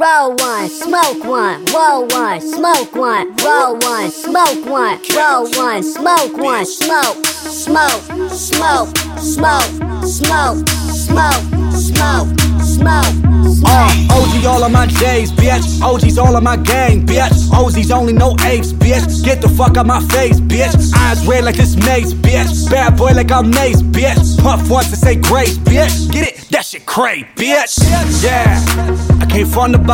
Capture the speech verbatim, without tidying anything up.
roll one, smoke one, roll one, smoke one, roll one, smoke one, roll one, smoke one, smoke, smoke, smoke, smoke, smoke, smoke, smoke, smoke. Uh, O G all of my J's, bitch. O G's all of my gang, bitch. O Z's only no apes, bitch. Get the fuck out my face, bitch. Eyes red like this maze, bitch. Bad boy like I'm Mace, bitch. Puff once to say grace, bitch. Get it? That shit cray, bitch. Yeah, I came from the bottom.